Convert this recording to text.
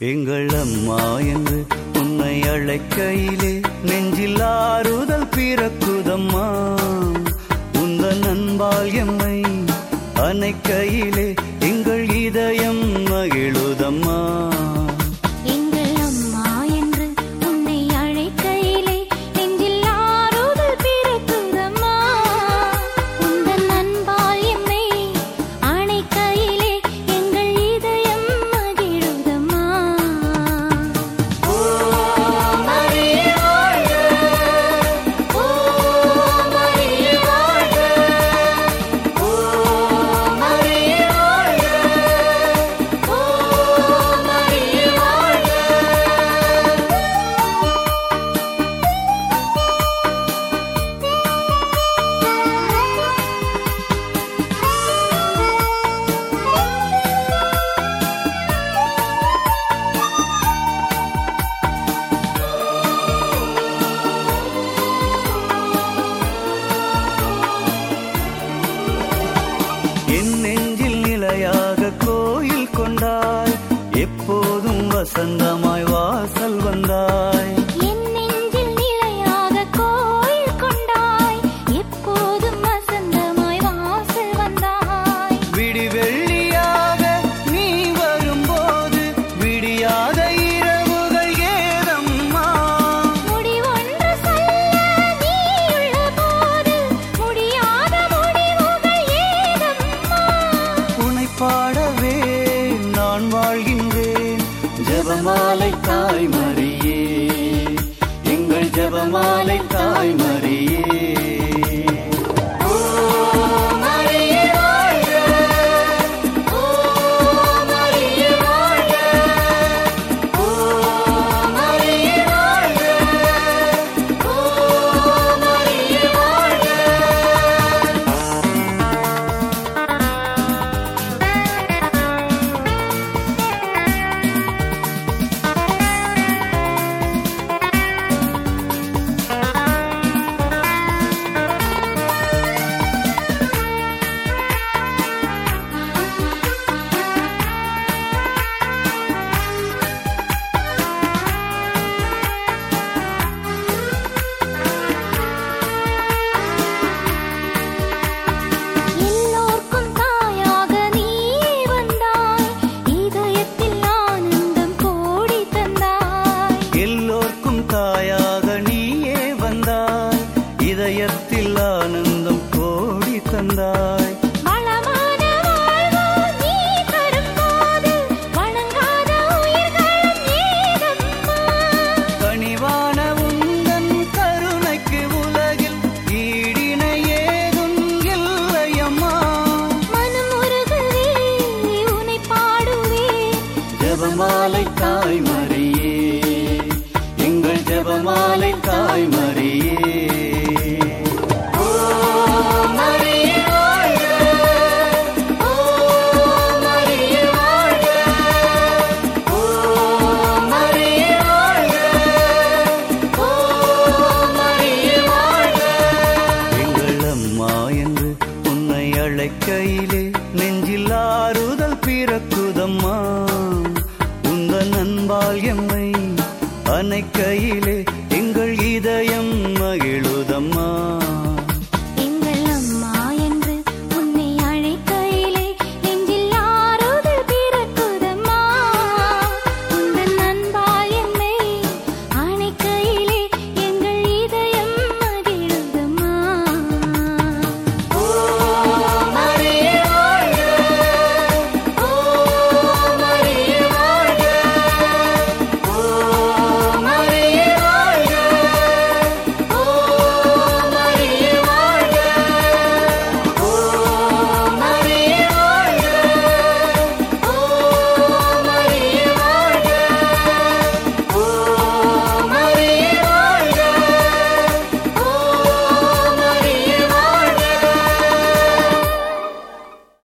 எங்கள் அம்மா என்று உன்னை அழைக்கையிலே நெஞ்சில் ஆறுதல் பிறக்குதம்மா. உந்தன் அன்பால் எம்மை அணைக்கையிலே எங்கள் இதயம் மகிழுதம்மா. என் நெஞ்சில் நிலையாக கோயில் கொண்டாய், எப்போதும் வசந்தமாய் வாசல் வந்தாய். என் நெஞ்சில் நிலையாக கோயில் கொண்டாய், எப்போதும் வசந்தமாய் வாசல் வந்தாய். விடி வெள்ளியாக நீ வரும்போது விடியாத இரவுகள் ஏதம்மா. முடிவொன்று சொல்ல நீ உள்ளபோது முடியாத முடிவுகள் ஏதம்மா. உன்னை பாடவே நான் வாழ்கின்றேன். ஜெபமாலை தாய் மரியே, எங்கள் ஜெபமாலை தாய் மரியே. இதயத்தில் ஆனந்தம் கோடி தந்தாய். வளமான வாழ்வு நீ தரும்போது வணங்காத உயிர்களும் ஏதம்மா. கனிவான உந்தன் கருணைக்கு உலகில் ஈடினை ஏதும் இல்லையம்மா. மனம் உருகுவே உன்னை பாடுவே. ஜெபமாலை தாய் மரியே, எங்கள் ஜெபமாலை தாய் மரியே. அழைக்கையிலே நெஞ்சில் ஆறுதல் பிறக்குதம்மா. உந்தன் அன்பால் எம்மை அணைக்கையிலே எங்கள் இதயம் மகிழுதம்மா.